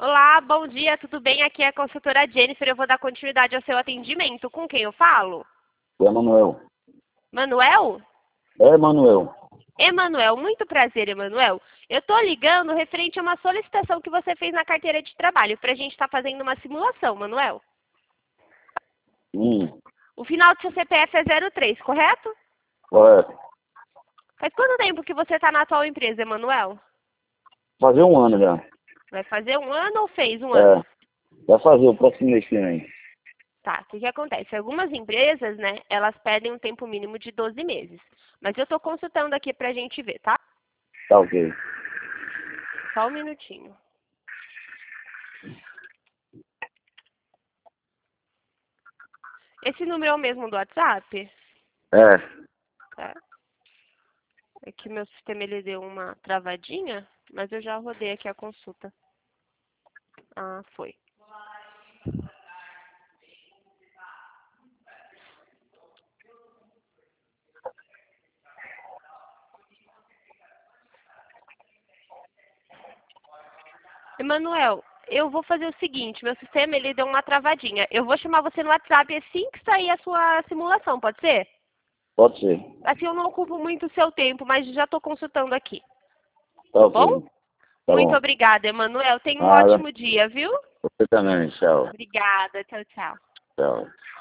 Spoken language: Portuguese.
Olá, bom dia, tudo bem? Aqui é a consultora Jennifer, eu vou dar continuidade ao seu atendimento. Com quem eu falo? É Manuel. Manuel? É Manuel. Emanuel, muito prazer, Emanuel. Eu estou ligando referente a uma solicitação que você fez na carteira de trabalho, para a gente estar fazendo uma simulação, Manuel. O final do seu CPF é 03, correto? Correto. Faz quanto tempo que você está na atual empresa, Emanuel? Fazer um ano já. Vai fazer um ano ou fez um ano? Vai fazer o próximo mês que vem. Tá, o que que acontece? Algumas empresas, né, elas pedem um tempo mínimo de 12 meses. Mas eu estou consultando aqui para a gente ver, tá? Tá ok. Só um minutinho. Esse número é o mesmo do WhatsApp? É. Tá. É que meu sistema ele deu uma travadinha, mas eu já rodei aqui a consulta. Ah, foi. Emanuel, eu vou fazer o seguinte, meu sistema ele deu uma travadinha. Eu vou chamar você no WhatsApp assim que sair a sua simulação, pode ser? Pode ser. Assim eu não ocupo muito o seu tempo, mas já estou consultando aqui. Tá Tá bom? ok. Tá Muito bom. obrigada, Emanuel. Tenha um Nada. ótimo dia, viu? Você também. Tchau. Obrigada. Tchau, tchau. Tchau.